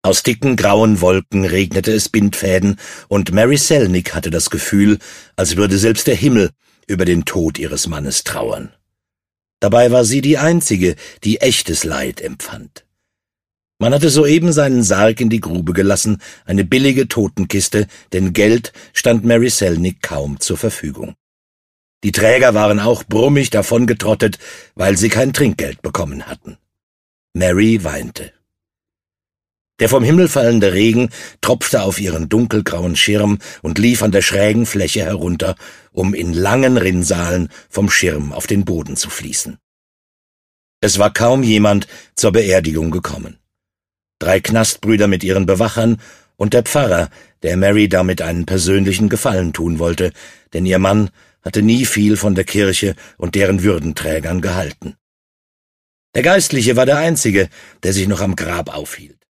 Aus dicken grauen Wolken regnete es Bindfäden, und Mary Selnick hatte das Gefühl, als würde selbst der Himmel über den Tod ihres Mannes trauern. Dabei war sie die Einzige, die echtes Leid empfand. Man hatte soeben seinen Sarg in die Grube gelassen, eine billige Totenkiste, denn Geld stand Mary Selnick kaum zur Verfügung. Die Träger waren auch brummig davongetrottet, weil sie kein Trinkgeld bekommen hatten. Mary weinte. Der vom Himmel fallende Regen tropfte auf ihren dunkelgrauen Schirm und lief an der schrägen Fläche herunter, um in langen Rinnsalen vom Schirm auf den Boden zu fließen. Es war kaum jemand zur Beerdigung gekommen. 3 Knastbrüder mit ihren Bewachern und der Pfarrer, der Mary damit einen persönlichen Gefallen tun wollte, denn ihr Mann hatte nie viel von der Kirche und deren Würdenträgern gehalten. Der Geistliche war der Einzige, der sich noch am Grab aufhielt.